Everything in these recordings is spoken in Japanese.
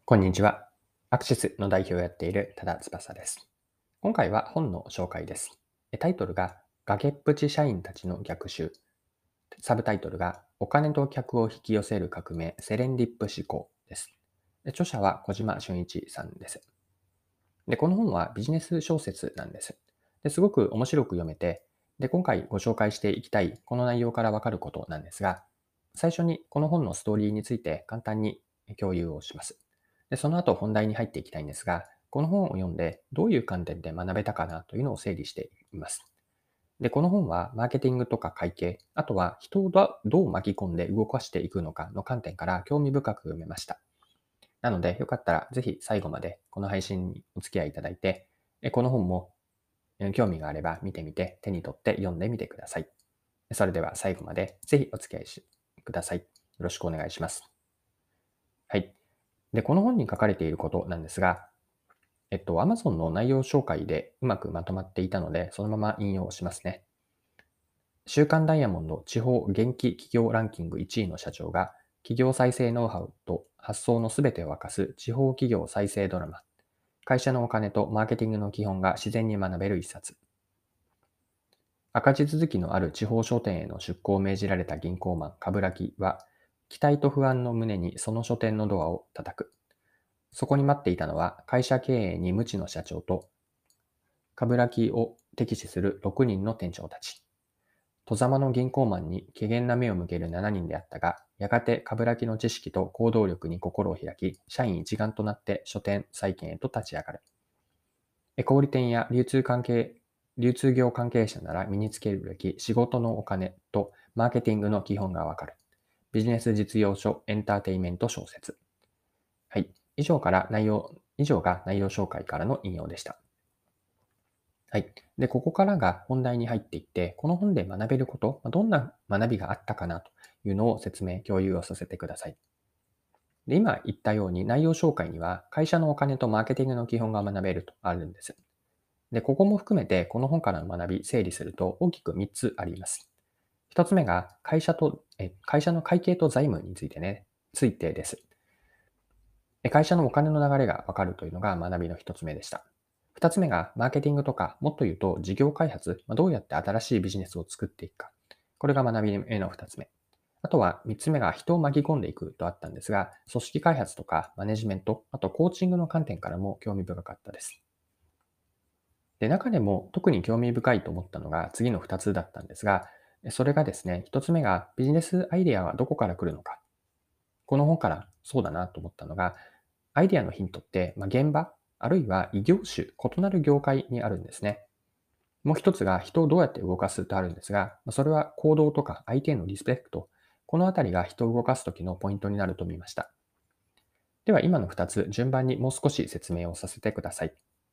こんにちは。アクシスの代表をやっている多田翼です。今回は本の紹介です。タイトルが崖っぷち社員たちの逆襲。サブタイトルがお金と客を引き寄せる革命セレンディップ思考です。著者は小島俊一さんです。この本はビジネス小説なんです。すごく面白く読めて、今回ご紹介していきたいこの内容からわかることなんですが、最初にこの本のストーリーについて簡単に共有をします。その後本題に入っていきたいんですが、この本を読んでどういう観点で学べたかなというのを整理しています。この本はマーケティングとか会計、あとは人をどう巻き込んで動かしていくのかの観点から興味深く読めました。なので、よかったらぜひ最後までこの配信にお付き合いいただいて、この本も興味があれば見てみて手に取って読んでみてください。それでは最後までぜひお付き合いください。よろしくお願いします。はい。この本に書かれていることなんですが、Amazon の内容紹介でうまくまとまっていたので、そのまま引用しますね。週刊ダイヤモンド地方元気企業ランキング1位の社長が、企業再生ノウハウと発想のすべてを明かす地方企業再生ドラマ。会社のお金とマーケティングの基本が自然に学べる一冊。赤字続きのある地方書店への出向を命じられた銀行マン、冠城は、期待と不安の胸にその書店のドアを叩く。そこに待っていたのは、会社経営に無知の社長と、冠城を敵視する6人の店長たち。戸様の銀行マンに怪げな目を向ける7人であったが、やがて冠城の知識と行動力に心を開き、社員一丸となって書店再建へと立ち上がる。小売店や流通業関係者なら身につけるべき仕事のお金とマーケティングの基本がわかる。ビジネス実用書エンターテイメント小説。はい。以上が内容紹介からの引用でした。はい。ここからが本題に入っていって、この本で学べること、どんな学びがあったかなというのを共有をさせてください。今言ったように内容紹介には会社のお金とマーケティングの基本が学べるとあるんです。ここも含めてこの本からの学び、整理すると大きく3つあります。1つ目が会社の会計と財務についてです。会社のお金の流れがわかるというのが学びの1つ目でした。2つ目がマーケティングとか、もっと言うと事業開発、どうやって新しいビジネスを作っていくか。これが学びの2つ目。あとは3つ目が人を巻き込んでいくとあったんですが、組織開発とかマネジメント、あとコーチングの観点からも興味深かったです。中でも特に興味深いと思ったのが次の2つだったんですが、それがですね、1つ目がビジネスアイデアはどこから来るのか。この本からそうだなと思ったのが、アイデアのヒントって、現場、あるいは異業種、異なる業界にあるんですね。もう一つが人をどうやって動かすとあるんですが、それは行動とか相手へのリスペクト、このあたりが人を動かすときのポイントになると見ました。では今の2つ、順番にもう少し説明をさせてください。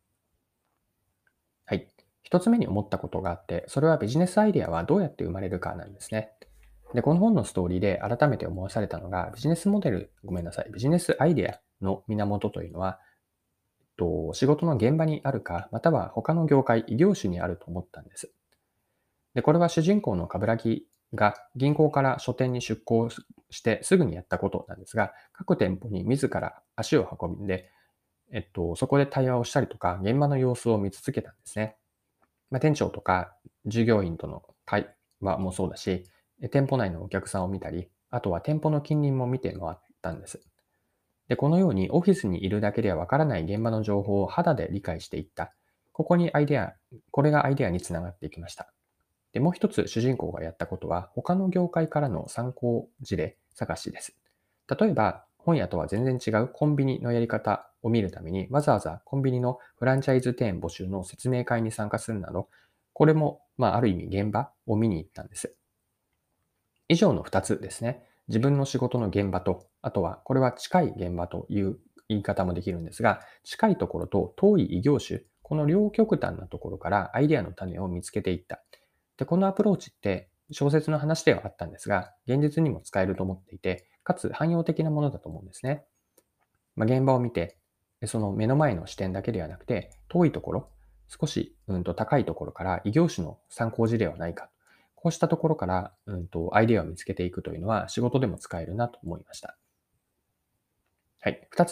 はい。一つ目に思ったことがあって、それはビジネスアイデアはどうやって生まれるかなんですね。この本のストーリーで改めて思わされたのが、ビジネスアイデアの源というのは、仕事の現場にあるか、または他の業界、異業種にあると思ったんです。これは主人公の冠城が銀行から書店に出向してすぐにやったことなんですが、各店舗に自ら足を運んで、そこで対話をしたりとか、現場の様子を見続けたんですね。店長とか従業員との会話もそうだし、店舗内のお客さんを見たり、あとは店舗の近隣も見て回ったんです。このようにオフィスにいるだけではわからない現場の情報を肌で理解していった。これがアイデアにつながっていきました。もう一つ主人公がやったことは、他の業界からの参考事例探しです。例えば、本屋とは全然違うコンビニのやり方を見るために、わざわざコンビニのフランチャイズ店募集の説明会に参加するなど、これも、ある意味現場を見に行ったんです。以上の2つですね。自分の仕事の現場と、あとはこれは近い現場という言い方もできるんですが、近いところと遠い異業種、この両極端なところからアイデアの種を見つけていった。このアプローチって小説の話ではあったんですが、現実にも使えると思っていて、かつ汎用的なものだと思うんですね。現場を見て、その目の前の視点だけではなくて、遠いところ、少し、高いところから異業種の参考事例はないか。こうしたところから、アイデアを見つけていくというのは仕事でも使えるなと思いました。はい。二つ目に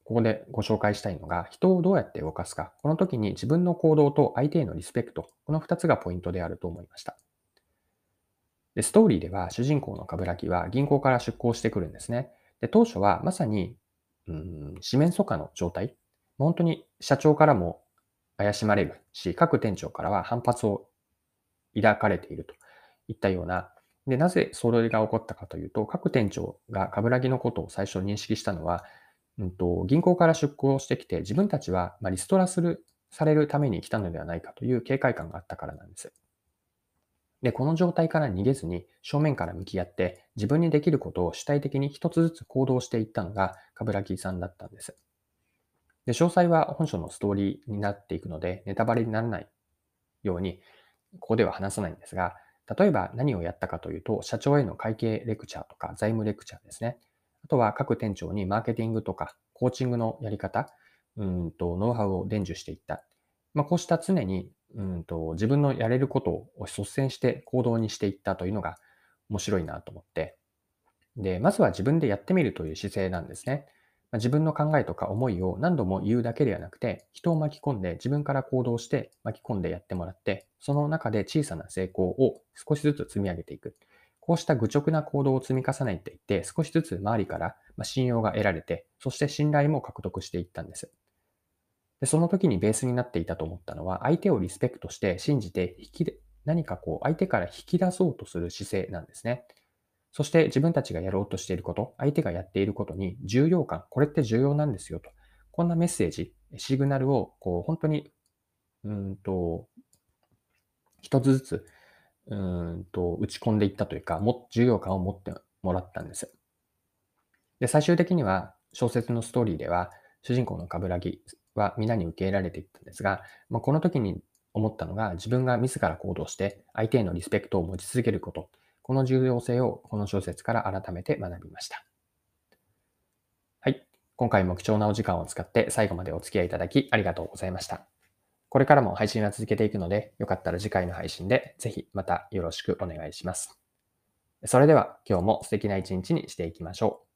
ここでご紹介したいのが、人をどうやって動かすか。この時に自分の行動と相手へのリスペクト。この2つがポイントであると思いました。で、ストーリーでは主人公の冠城は銀行から出向してくるんですね。で、当初はまさに、四面楚歌の状態。本当に社長からも怪しまれるし、各店長からは反発を抱かれているといったような。で、なぜそれが起こったかというと、各店長が冠城のことを最初認識したのは、銀行から出向してきて、自分たちはリストラされるために来たのではないかという警戒感があったからなんです。で、この状態から逃げずに正面から向き合って、自分にできることを主体的に一つずつ行動していったのが冠城さんだったんです。で、詳細は本書のストーリーになっていくので、ネタバレにならないように、ここでは話さないんですが、例えば何をやったかというと、社長への会計レクチャーとか財務レクチャーですね。あとは各店長にマーケティングとかコーチングのやり方、ノウハウを伝授していった。こうした常に自分のやれることを率先して行動にしていったというのが面白いなと思って、で、まずは自分でやってみるという姿勢なんですね。自分の考えとか思いを何度も言うだけではなくて、人を巻き込んで自分から行動して巻き込んでやってもらって、その中で小さな成功を少しずつ積み上げていく。こうした愚直な行動を積み重ねていって、少しずつ周りから信用が得られて、そして信頼も獲得していったんです。で、その時にベースになっていたと思ったのは、相手をリスペクトして信じて何か相手から引き出そうとする姿勢なんですね。そして自分たちがやろうとしていること、相手がやっていることに重要感、これって重要なんですよと。こんなメッセージ、シグナルを本当に、一つずつ、打ち込んでいったというか、重要感を持ってもらったんです。で、最終的には小説のストーリーでは、主人公の冠城は皆に受け入れられていったんですが、この時に思ったのが、自分が自ら行動して相手へのリスペクトを持ち続けること、この重要性をこの小説から改めて学びました。はい。今回も貴重なお時間を使って最後までお付き合いいただきありがとうございました。これからも配信は続けていくので、よかったら次回の配信でぜひまたよろしくお願いします。それでは今日も素敵な一日にしていきましょう。